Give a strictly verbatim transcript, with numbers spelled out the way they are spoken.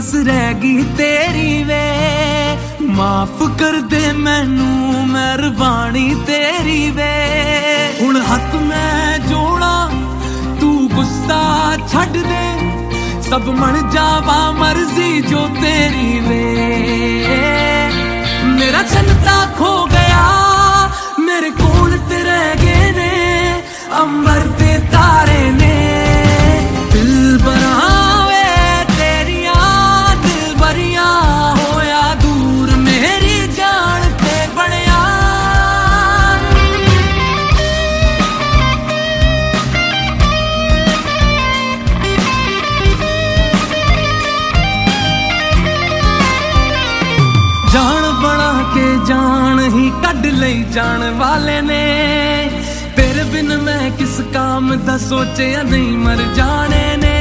बस रहेगी तेरी वे। माफ कर दे मैनू मेहरबानी तेरी वे। हुण हथ मैं जोड़ा तू गुस्सा छड्ड दे, सब मन जावा मर्जी जो तेरी वे। मेरा चन्नता खो गया मेरे कोल ते रह गए ने अंबर ते तारे ने। दिल बरावे तेरिया दिल बरिया होया दूर मेरी जान ते बनिया। जान बना के जान ही कढ लई जान वाले ने, तेरे बिन मैं किस काम दा सोचे नहीं मर जाने ने।